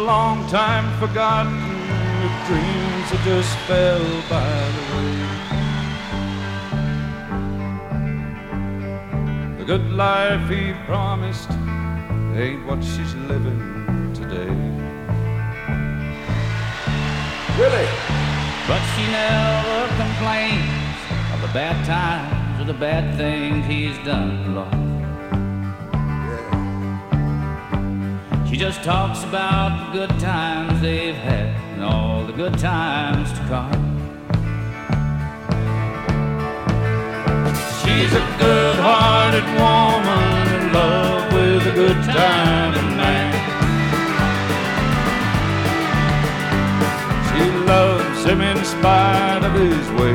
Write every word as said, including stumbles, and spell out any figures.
long time forgotten, with dreams that just fell by the way. The good life he promised ain't what she's living today. Really? But she never complains of the bad times or the bad things he's done, Lord. She just talks about the good times they've had and all the good times to come. She's a good-hearted woman in love with a good-timing man. She loves him in spite of his ways.